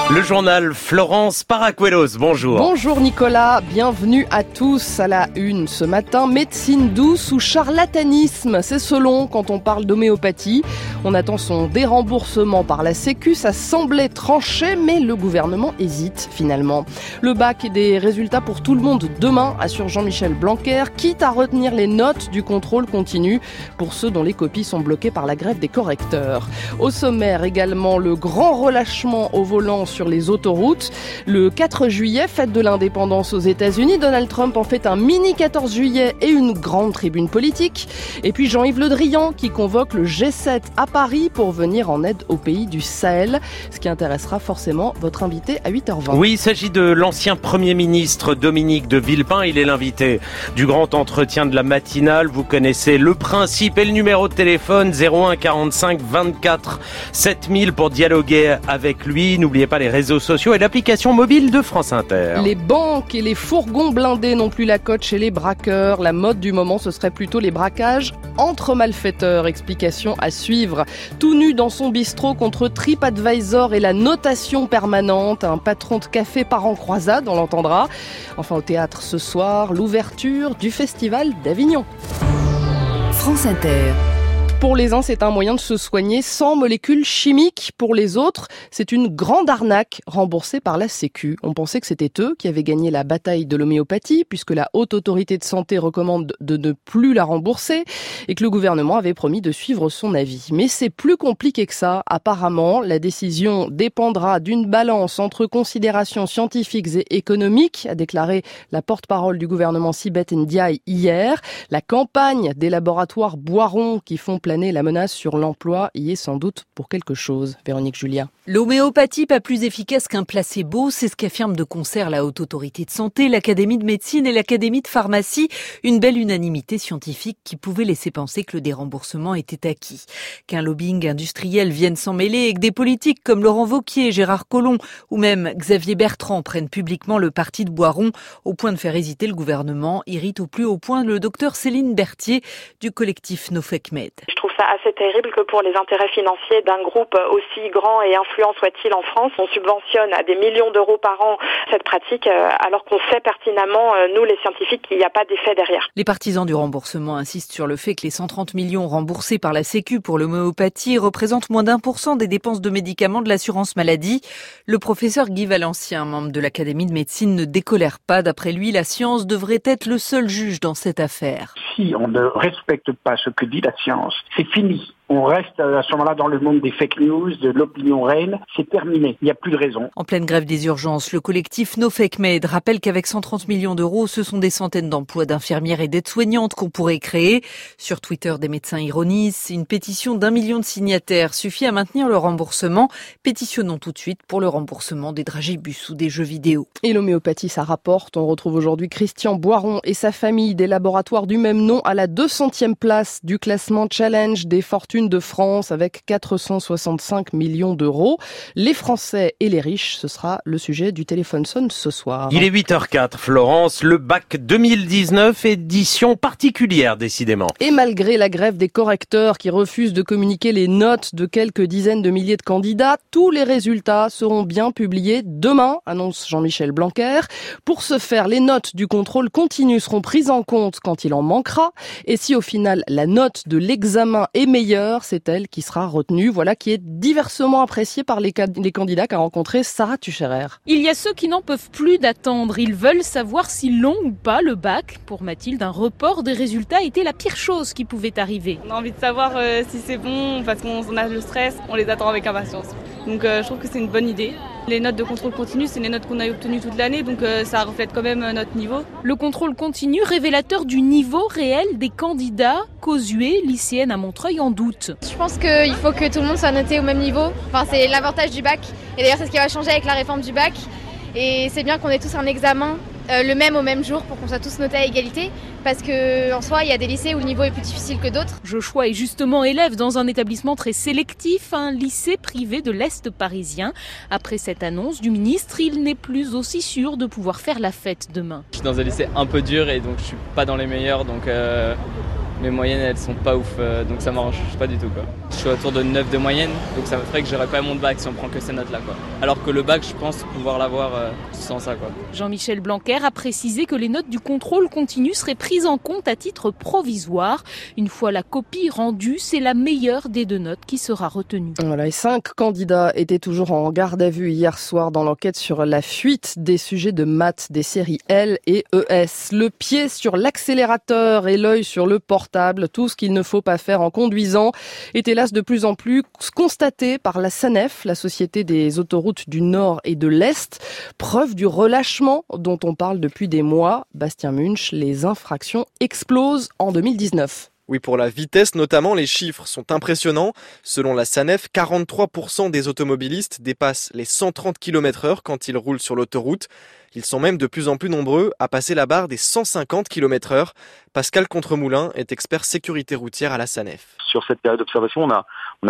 Le journal Florence Paracuelos, bonjour. Bonjour Nicolas, bienvenue à tous à la une ce matin. Médecine douce ou charlatanisme, c'est selon quand on parle d'homéopathie. On attend son déremboursement par la Sécu, ça semblait tranché, mais le gouvernement hésite finalement. Le bac et des résultats pour tout le monde demain, assure Jean-Michel Blanquer, quitte à retenir les notes du contrôle continu pour ceux dont les copies sont bloquées par la grève des correcteurs. Au sommaire également, le grand relâchement au volant sur les autoroutes. Le 4 juillet, fête de l'indépendance aux États-Unis, Donald Trump en fait un mini 14 juillet et une grande tribune politique. Et puis Jean-Yves Le Drian qui convoque le G7 à Paris pour venir en aide aux pays du Sahel, ce qui intéressera forcément votre invité à 8h20. Oui, il s'agit de l'ancien Premier ministre Dominique de Villepin. Il est l'invité du grand entretien de la matinale. Vous connaissez le principe et le numéro de téléphone 01 45 24 7000 pour dialoguer avec lui. N'oubliez pas les réseaux sociaux et l'application mobile de France Inter. Les banques et les fourgons blindés n'ont plus la cote chez les braqueurs. La mode du moment, ce serait plutôt les braquages entre malfaiteurs. Explication à suivre. Tout nu dans son bistrot contre TripAdvisor et la notation permanente. Un patron de café part en croisade, on l'entendra. Enfin au théâtre ce soir, l'ouverture du Festival d'Avignon. France Inter. Pour les uns, c'est un moyen de se soigner sans molécules chimiques. Pour les autres, c'est une grande arnaque remboursée par la Sécu. On pensait que c'était eux qui avaient gagné la bataille de l'homéopathie, puisque la Haute Autorité de Santé recommande de ne plus la rembourser et que le gouvernement avait promis de suivre son avis. Mais c'est plus compliqué que ça. Apparemment, la décision dépendra d'une balance entre considérations scientifiques et économiques, a déclaré la porte-parole du gouvernement Sibeth Ndiaye hier. La campagne des laboratoires Boiron qui font planer la menace sur l'emploi y est sans doute pour quelque chose. Véronique Julia. L'homéopathie pas plus efficace qu'un placebo, c'est ce qu'affirment de concert la Haute Autorité de Santé, l'Académie de Médecine et l'Académie de Pharmacie. Une belle unanimité scientifique qui pouvait laisser penser que le déremboursement était acquis. Qu'un lobbying industriel vienne s'en mêler et que des politiques comme Laurent Wauquiez, Gérard Collomb ou même Xavier Bertrand prennent publiquement le parti de Boiron au point de faire hésiter le gouvernement, irrite au plus haut point le docteur Céline Berthier du collectif No Fake Med. Je trouve ça assez terrible que pour les intérêts financiers d'un groupe aussi grand et influent soit-il en France, on subventionne à des millions d'euros par an cette pratique alors qu'on sait pertinemment, nous les scientifiques, qu'il n'y a pas d'effet derrière. Les partisans du remboursement insistent sur le fait que les 130 millions remboursés par la Sécu pour l'homéopathie représentent moins d'1% des dépenses de médicaments de l'assurance maladie. Le professeur Guy Valencien, membre de l'Académie de médecine, ne décolère pas. D'après lui, la science devrait être le seul juge dans cette affaire. Si on ne respecte pas ce que dit la science, c'est fini. On reste à ce moment-là dans le monde des fake news, de l'opinion reine. C'est terminé. Il n'y a plus de raison. En pleine grève des urgences, le collectif No Fake Med rappelle qu'avec 130 millions d'euros, ce sont des centaines d'emplois d'infirmières et d'aides-soignantes qu'on pourrait créer. Sur Twitter, des médecins ironisent. Une pétition d'1 million de signataires suffit à maintenir le remboursement. Pétitionnons tout de suite pour le remboursement des dragibus ou des jeux vidéo. Et l'homéopathie, ça rapporte. On retrouve aujourd'hui Christian Boiron et sa famille des laboratoires du même nom à la 200e place du classement Challenge des fortunes de France avec 465 millions d'euros. Les Français et les riches, ce sera le sujet du téléphone sonne ce soir. Il est 8h04, Florence, le bac 2019, édition particulière décidément. Et malgré la grève des correcteurs qui refusent de communiquer les notes de quelques dizaines de milliers de candidats, tous les résultats seront bien publiés demain, annonce Jean-Michel Blanquer. Pour ce faire, les notes du contrôle continu seront prises en compte quand il en manquera. Et si au final la note de l'examen est meilleure, c'est elle qui sera retenue. Voilà qui est diversement appréciée par les candidats qu'a rencontré Sarah Tucherer. Il y a ceux qui n'en peuvent plus d'attendre. Ils veulent savoir si l'ont ou pas le bac. Pour Mathilde, un report des résultats était la pire chose qui pouvait arriver. On a envie de savoir si c'est bon parce qu'on a le stress, on les attend avec impatience. Donc je trouve que c'est une bonne idée. Les notes de contrôle continu, c'est les notes qu'on a obtenues toute l'année, donc ça reflète quand même notre niveau. Le contrôle continu, révélateur du niveau réel des candidats. Causué, lycéenne à Montreuil, en doute. Je pense qu'il faut que tout le monde soit noté au même niveau. Enfin, c'est l'avantage du bac. Et d'ailleurs, c'est ce qui va changer avec la réforme du bac. Et c'est bien qu'on ait tous un examen le même au même jour pour qu'on soit tous notés à égalité. Parce qu'en soi, il y a des lycées où le niveau est plus difficile que d'autres. Joshua est justement élève dans un établissement très sélectif, un lycée privé de l'Est parisien. Après cette annonce du ministre, il n'est plus aussi sûr de pouvoir faire la fête demain. Je suis dans un lycée un peu dur et donc je suis pas dans les meilleurs. Donc Mes moyennes, elles sont pas ouf, donc ça m'arrange pas du tout, quoi. Je suis autour de 9 de moyenne, donc ça me ferait que j'aurais pas mon bac si on prend que ces notes-là, quoi. Alors que le bac, je pense pouvoir l'avoir sans ça, quoi. Jean-Michel Blanquer a précisé que les notes du contrôle continu seraient prises en compte à titre provisoire. Une fois la copie rendue, c'est la meilleure des 2 notes qui sera retenue. Voilà, et 5 candidats étaient toujours en garde à vue hier soir dans l'enquête sur la fuite des sujets de maths des séries L et ES. Le pied sur l'accélérateur et l'œil sur le portable, tout ce qu'il ne faut pas faire en conduisant, est hélas de plus en plus constaté par la SANEF, la Société des autoroutes du Nord et de l'Est. Preuve du relâchement dont on parle depuis des mois. Bastien Munch, les infractions explosent en 2019. Oui, pour la vitesse notamment, les chiffres sont impressionnants. Selon la SANEF, 43% des automobilistes dépassent les 130 km/h quand ils roulent sur l'autoroute. Ils sont même de plus en plus nombreux à passer la barre des 150 km/h. Pascal Contremoulin est expert sécurité routière à la SANEF. Sur cette période d'observation, on a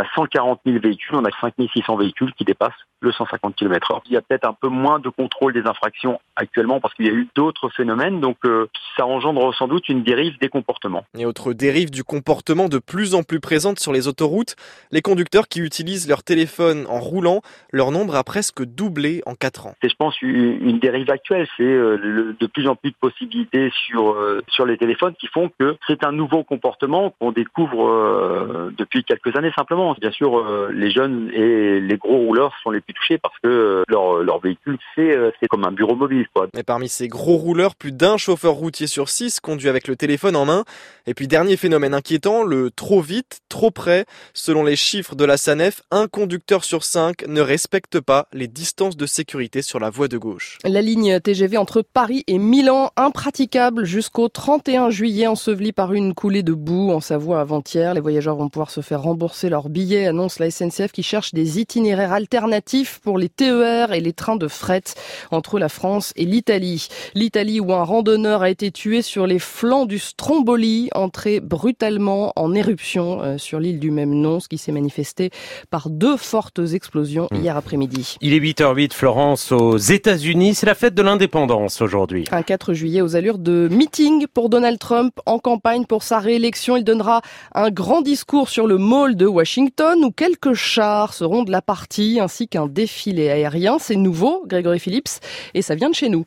140 000 véhicules, on a 5 600 véhicules qui dépassent le 150 km/h. Il y a peut-être un peu moins de contrôle des infractions actuellement parce qu'il y a eu d'autres phénomènes, donc ça engendre sans doute une dérive des comportements. Et autre dérive du comportement de plus en plus présente sur les autoroutes, les conducteurs qui utilisent leur téléphone en roulant, leur nombre a presque doublé en 4 ans. C'est, je pense, une dérive actuelle, c'est de plus en plus de possibilités sur les téléphones qui font que c'est un nouveau comportement qu'on découvre depuis quelques années simplement. Bien sûr, les jeunes et les gros rouleurs sont les plus touchés parce que leur véhicule, c'est comme un bureau mobile, quoi. Et parmi ces gros rouleurs, plus d'un chauffeur routier sur 6 conduit avec le téléphone en main. Et puis dernier phénomène inquiétant, le trop vite, trop près. Selon les chiffres de la SANEF, un conducteur sur 5 ne respecte pas les distances de sécurité sur la voie de gauche. La ligne TGV entre Paris et Milan, impraticable jusqu'au 31 juillet, ensevelie par une coulée de boue en Savoie avant-hier. Les voyageurs vont pouvoir se faire rembourser leurs billets, annonce la SNCF qui cherche des itinéraires alternatifs pour les TER et les trains de fret entre la France et l'Italie. L'Italie où un randonneur a été tué sur les flancs du Stromboli, entré brutalement en éruption sur l'île du même nom, ce qui s'est manifesté par 2 fortes explosions hier après-midi. Il est 8h08, Florence, aux États-Unis. C'est la fête de l'indépendance aujourd'hui. Un 4 juillet aux allures de meeting pour Donald Trump en campagne pour sa réélection. Il donnera un grand discours sur le Mall de Washington où quelques chars seront de la partie ainsi qu'un défilé aérien. C'est nouveau, Grégory Phillips, et ça vient de chez nous.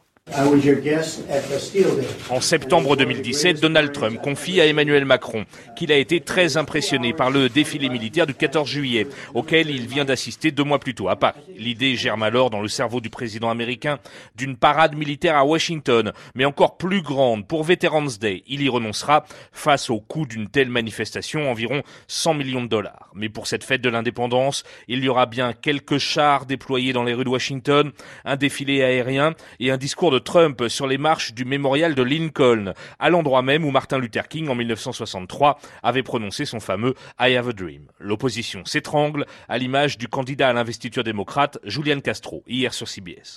En septembre 2017, Donald Trump confie à Emmanuel Macron qu'il a été très impressionné par le défilé militaire du 14 juillet, auquel il vient d'assister 2 mois plus tôt à Paris. L'idée germe alors dans le cerveau du président américain d'une parade militaire à Washington, mais encore plus grande pour Veterans Day. Il y renoncera face au coût d'une telle manifestation, environ 100 millions de dollars. Mais pour cette fête de l'indépendance, il y aura bien quelques chars déployés dans les rues de Washington, un défilé aérien et un discours de Trump sur les marches du mémorial de Lincoln, à l'endroit même où Martin Luther King, en 1963, avait prononcé son fameux « I have a dream ». L'opposition s'étrangle, à l'image du candidat à l'investiture démocrate, Julian Castro, hier sur CBS.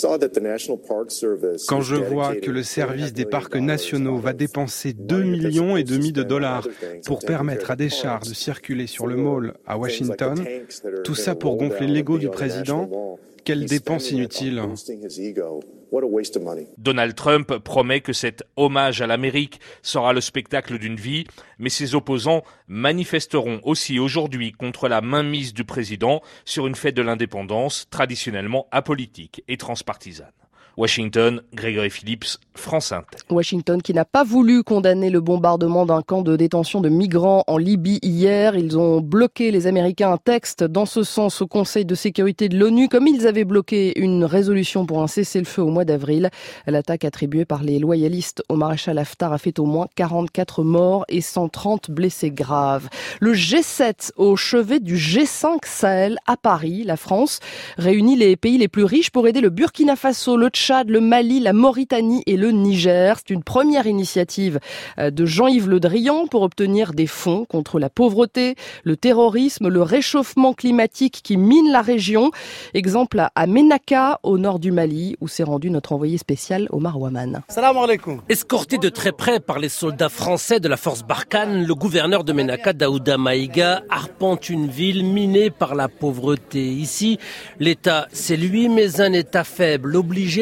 Quand je vois que le service des parcs nationaux va dépenser 2,5 millions de dollars pour permettre à des chars de circuler sur le Mall à Washington, tout ça pour gonfler l'ego du président, quelle dépense inutile. Donald Trump promet que cet hommage à l'Amérique sera le spectacle d'une vie, mais ses opposants manifesteront aussi aujourd'hui contre la mainmise du président sur une fête de l'indépendance traditionnellement apolitique et transpartisane. Washington, Grégory Phillips, France Inter. Washington qui n'a pas voulu condamner le bombardement d'un camp de détention de migrants en Libye hier. Ils ont bloqué, les Américains, un texte dans ce sens au Conseil de sécurité de l'ONU, comme ils avaient bloqué une résolution pour un cessez-le-feu au mois d'avril. L'attaque attribuée par les loyalistes au maréchal Haftar a fait au moins 44 morts et 130 blessés graves. Le G7 au chevet du G5 Sahel à Paris, la France, réunit les pays les plus riches pour aider le Burkina Faso, le Tchad, le Mali, la Mauritanie et le Niger. C'est une première initiative de Jean-Yves Le Drian pour obtenir des fonds contre la pauvreté, le terrorisme, le réchauffement climatique qui mine la région. Exemple à Ménaka, au nord du Mali, où s'est rendu notre envoyé spécial Omar Ouaman. Salam alaikum. Escorté de très près par les soldats français de la force Barkhane, le gouverneur de Ménaka, Daouda Maïga, arpente une ville minée par la pauvreté. Ici, l'État, c'est lui, mais un État faible, obligé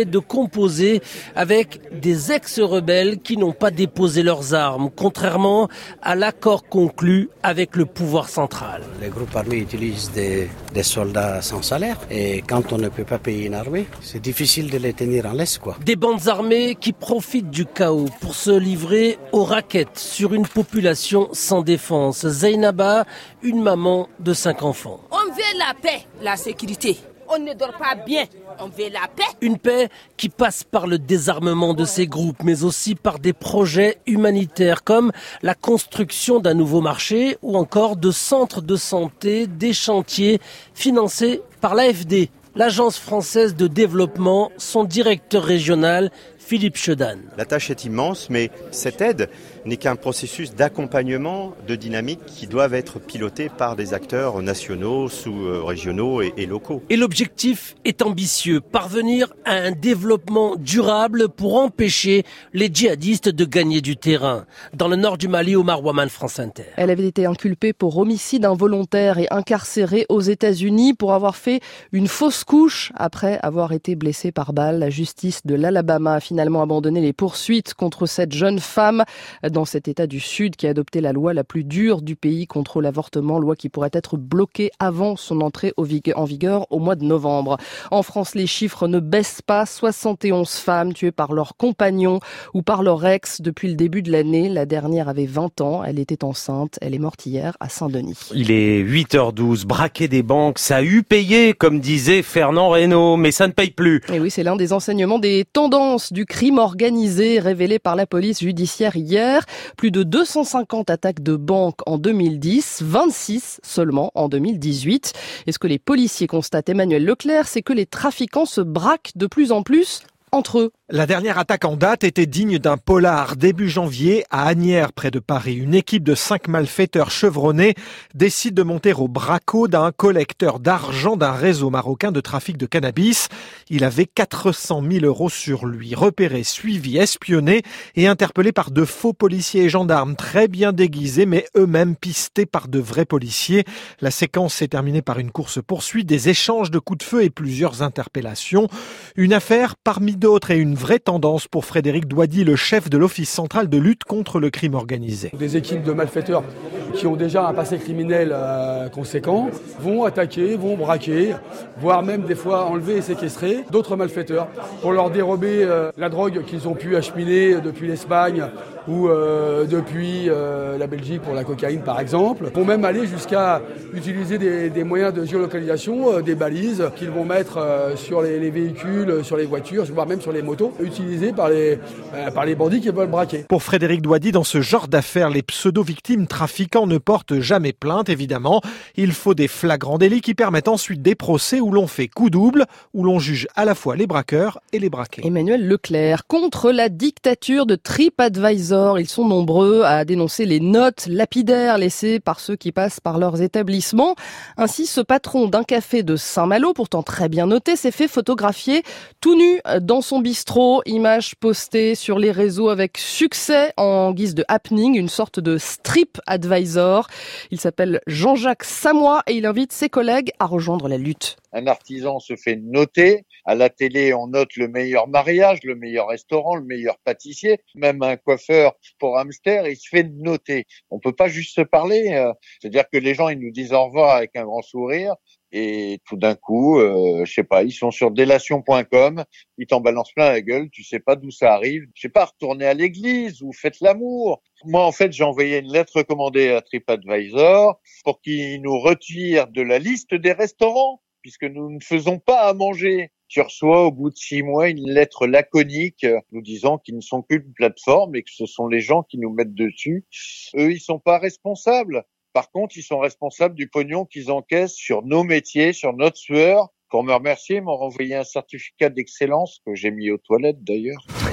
de composer avec des ex-rebelles qui n'ont pas déposé leurs armes, contrairement à l'accord conclu avec le pouvoir central. Les groupes armés utilisent des soldats sans salaire et quand on ne peut pas payer une armée, c'est difficile de les tenir en laisse, quoi. Des bandes armées qui profitent du chaos pour se livrer aux raquettes sur une population sans défense. Zainaba, une maman de 5 enfants. On veut la paix, la sécurité. On ne dort pas bien, on veut la paix. Une paix qui passe par le désarmement de ces groupes, mais aussi par des projets humanitaires comme la construction d'un nouveau marché ou encore de centres de santé, des chantiers financés par l'AFD, l'Agence française de développement, son directeur régional, Philippe Chedan. La tâche est immense, mais cette aide n'est qu'un processus d'accompagnement de dynamique qui doivent être pilotés par des acteurs nationaux, sous-régionaux et locaux. Et l'objectif est ambitieux, parvenir à un développement durable pour empêcher les djihadistes de gagner du terrain. Dans le nord du Mali, Omar Ouaman, France Inter. Elle avait été inculpée pour homicide involontaire et incarcérée aux États-Unis pour avoir fait une fausse couche après avoir été blessée par balle. La justice de l'Alabama a finalement abandonné les poursuites contre cette jeune femme dans cet État du Sud qui a adopté la loi la plus dure du pays contre l'avortement, loi qui pourrait être bloquée avant son entrée en vigueur au mois de novembre. En France, les chiffres ne baissent pas. 71 femmes tuées par leur compagnon ou par leur ex depuis le début de l'année. La dernière avait 20 ans, elle était enceinte, elle est morte hier à Saint-Denis. Il est 8h12, braquer des banques, ça a eu payé, comme disait Fernand Reynaud, mais ça ne paye plus. Et oui, c'est l'un des enseignements des tendances du crime organisé révélé par la police judiciaire hier. Plus de 250 attaques de banques en 2010, 26 seulement en 2018. Et ce que les policiers constatent, Emmanuel Leclerc, c'est que les trafiquants se braquent de plus en plus entre eux. La dernière attaque en date était digne d'un polar. Début janvier, à Asnières, près de Paris, une équipe de 5 malfaiteurs chevronnés décide de monter au braco d'un collecteur d'argent d'un réseau marocain de trafic de cannabis. Il avait 400 000 € sur lui. Repéré, suivi, espionné et interpellé par de faux policiers et gendarmes très bien déguisés, mais eux-mêmes pistés par de vrais policiers. La séquence s'est terminée par une course-poursuite, des échanges de coups de feu et plusieurs interpellations. Une affaire parmi d'autres et une vraie tendance pour Frédéric Douady, le chef de l'Office central de lutte contre le crime organisé. Des équipes de malfaiteurs qui ont déjà un passé criminel conséquent vont attaquer, vont braquer, voire même des fois enlever et séquestrer d'autres malfaiteurs pour leur dérober la drogue qu'ils ont pu acheminer depuis l'Espagne ou depuis la Belgique pour la cocaïne par exemple. Ils vont même aller jusqu'à utiliser des moyens de géolocalisation, des balises qu'ils vont mettre sur les véhicules, sur les voitures, voire même sur les motos, utilisées par les bandits qui veulent braquer. Pour Frédéric Douady, dans ce genre d'affaires, les pseudo-victimes trafiquants ne portent jamais plainte, évidemment. Il faut des flagrants délits qui permettent ensuite des procès où l'on fait coup double, où l'on juge à la fois les braqueurs et les braqués. Emmanuel Leclerc, contre la dictature de TripAdvisor, ils sont nombreux à dénoncer les notes lapidaires laissées par ceux qui passent par leurs établissements. Ainsi, ce patron d'un café de Saint-Malo, pourtant très bien noté, s'est fait photographier tout nu dans son bistrot. Image postée sur les réseaux avec succès en guise de happening, une sorte de strip advisor. Il s'appelle Jean-Jacques Samois et il invite ses collègues à rejoindre la lutte. Un artisan se fait noter. À la télé, on note le meilleur mariage, le meilleur restaurant, le meilleur pâtissier. Même un coiffeur pour hamster, il se fait noter. On peut pas juste se parler. C'est-à-dire que les gens, ils nous disent au revoir avec un grand sourire. Et tout d'un coup, je sais pas, ils sont sur délation.com, ils t'en balancent plein la gueule, tu sais pas d'où ça arrive. Je sais pas, retournez à l'église ou faites l'amour. Moi, en fait, j'ai envoyé une lettre recommandée à TripAdvisor pour qu'ils nous retirent de la liste des restaurants, puisque nous ne faisons pas à manger. Tu reçois au bout de 6 mois une lettre laconique nous disant qu'ils ne sont qu'une plateforme et que ce sont les gens qui nous mettent dessus. Eux, ils sont pas responsables. Par contre, ils sont responsables du pognon qu'ils encaissent sur nos métiers, sur notre sueur. Pour me remercier, ils m'ont renvoyé un certificat d'excellence que j'ai mis aux toilettes d'ailleurs.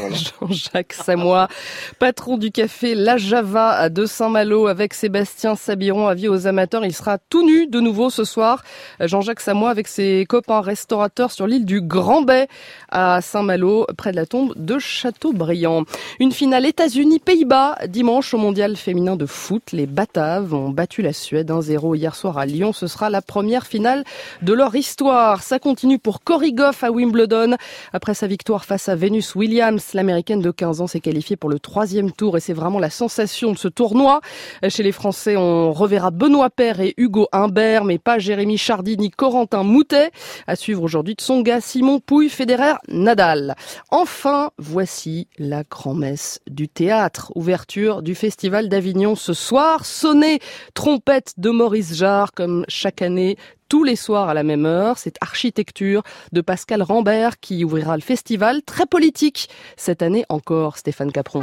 Jean-Jacques Samois, patron du café La Java de Saint-Malo avec Sébastien Sabiron, avis aux amateurs. Il sera tout nu de nouveau ce soir. Jean-Jacques Samois avec ses copains restaurateurs sur l'île du Grand Bay à Saint-Malo, près de la tombe de Châteaubriand. Une finale États-Unis-Pays-Bas dimanche au mondial féminin de foot. Les Bataves ont battu la Suède 1-0 hier soir à Lyon. Ce sera la première finale de leur histoire. Ça continue pour Cory Gauff à Wimbledon. Après sa victoire face à Venus Williams, l'américaine de 15 ans s'est qualifiée pour le 3e tour et c'est vraiment la sensation de ce tournoi. Chez les Français, on reverra Benoît Paire et Hugo Humbert, mais pas Jérémy Chardy ni Corentin Moutet. À suivre aujourd'hui Tsonga, Simon, Pouille, Federer, Nadal. Enfin, voici la grand-messe du théâtre. Ouverture du Festival d'Avignon ce soir. Sonnet, trompette de Maurice Jarre, comme chaque année, tous les soirs à la même heure. C'est Architecture de Pascal Rambert qui ouvrira le festival. Très politique cette année encore, Stéphane Capron.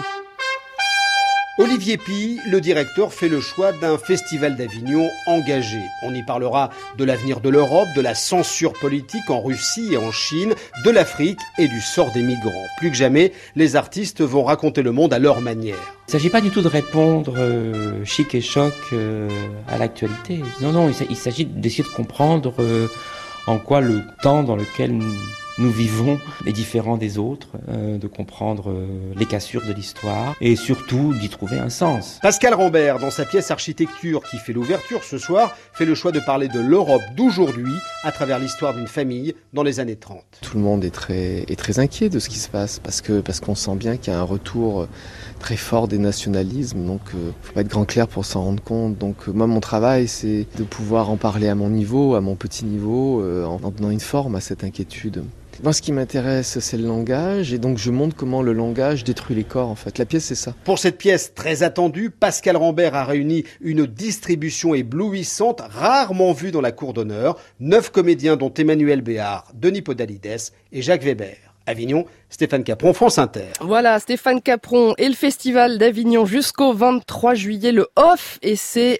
Olivier Py, le directeur, fait le choix d'un festival d'Avignon engagé. On y parlera de l'avenir de l'Europe, de la censure politique en Russie et en Chine, de l'Afrique et du sort des migrants. Plus que jamais, les artistes vont raconter le monde à leur manière. Il ne s'agit pas du tout de répondre chic et choc à l'actualité. Non, il s'agit d'essayer de comprendre en quoi le temps dans lequel nous vivons est différent des autres, de comprendre les cassures de l'histoire et surtout d'y trouver un sens. Pascal Rambert, dans sa pièce Architecture qui fait l'ouverture ce soir, fait le choix de parler de l'Europe d'aujourd'hui à travers l'histoire d'une famille dans les années 30. Tout le monde est très inquiet de ce qui se passe parce qu'on sent bien qu'il y a un retour très fort des nationalismes, donc faut pas être grand clair pour s'en rendre compte. Donc moi mon travail c'est de pouvoir en parler à mon niveau, à mon petit niveau, en donnant une forme à cette inquiétude. Moi, ce qui m'intéresse, c'est le langage, et donc je montre comment le langage détruit les corps, en fait. La pièce, c'est ça. Pour cette pièce très attendue, Pascal Rambert a réuni une distribution éblouissante, rarement vue dans la cour d'honneur. 9 comédiens, dont Emmanuel Béard, Denis Podalides et Jacques Weber. Avignon, Stéphane Capron, France Inter. Voilà, Stéphane Capron et le Festival d'Avignon jusqu'au 23 juillet, le OFF, et c'est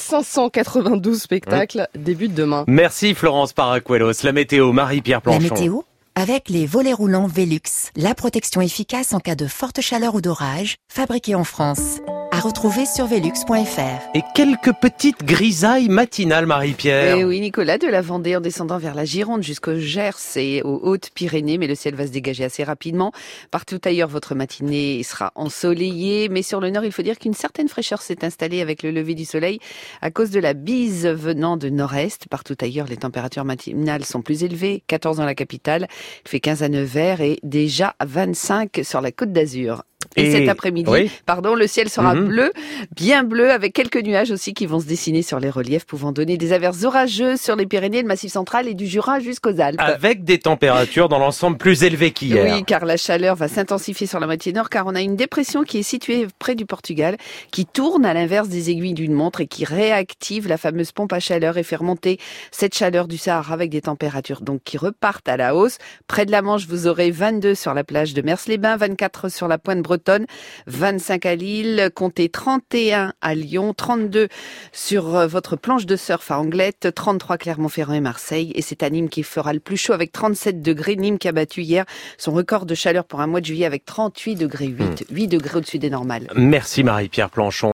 1592 spectacles débutent demain. Merci Florence Paracuelos. La météo, Marie-Pierre Planchon. La météo avec les volets roulants Velux, la protection efficace en cas de forte chaleur ou d'orage, fabriquée en France. À retrouver sur velux.fr. Et quelques petites grisailles matinales, Marie-Pierre. Et oui, Nicolas, de la Vendée en descendant vers la Gironde jusqu'au Gers et aux Hautes-Pyrénées, mais le ciel va se dégager assez rapidement. Partout ailleurs, votre matinée sera ensoleillée, mais sur le nord, il faut dire qu'une certaine fraîcheur s'est installée avec le lever du soleil à cause de la bise venant de nord-est. Partout ailleurs, les températures matinales sont plus élevées, 14 dans la capitale, il fait 15 à Nevers et déjà 25 sur la Côte d'Azur. Et cet après-midi, le ciel sera bleu, bien bleu, avec quelques nuages aussi qui vont se dessiner sur les reliefs, pouvant donner des averses orageuses sur les Pyrénées, le Massif central et du Jura jusqu'aux Alpes. Avec des températures dans l'ensemble plus élevées qu'hier. Oui, car la chaleur va s'intensifier sur la moitié nord, car on a une dépression qui est située près du Portugal, qui tourne à l'inverse des aiguilles d'une montre et qui réactive la fameuse pompe à chaleur et fait remonter cette chaleur du Sahara avec des températures donc qui repartent à la hausse. Près de la Manche, vous aurez 22 sur la plage de Mers-les-Bains, 24 sur la pointe bretonne, 25 à Lille, comptez 31 à Lyon, 32 sur votre planche de surf à Anglette, 33 Clermont-Ferrand et Marseille, et c'est à Nîmes qui fera le plus chaud avec 37 degrés. Nîmes qui a battu hier son record de chaleur pour un mois de juillet avec 38 degrés 8 degrés au-dessus des normales. Merci Marie-Pierre Planchon.